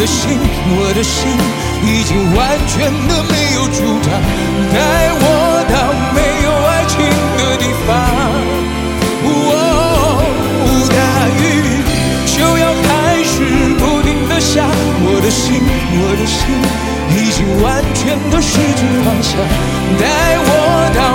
心，我的心已经完全的没有主张，带我到没有爱情的地方。大雨就要开始不停的下，我的心已经完全的失去方向，带我到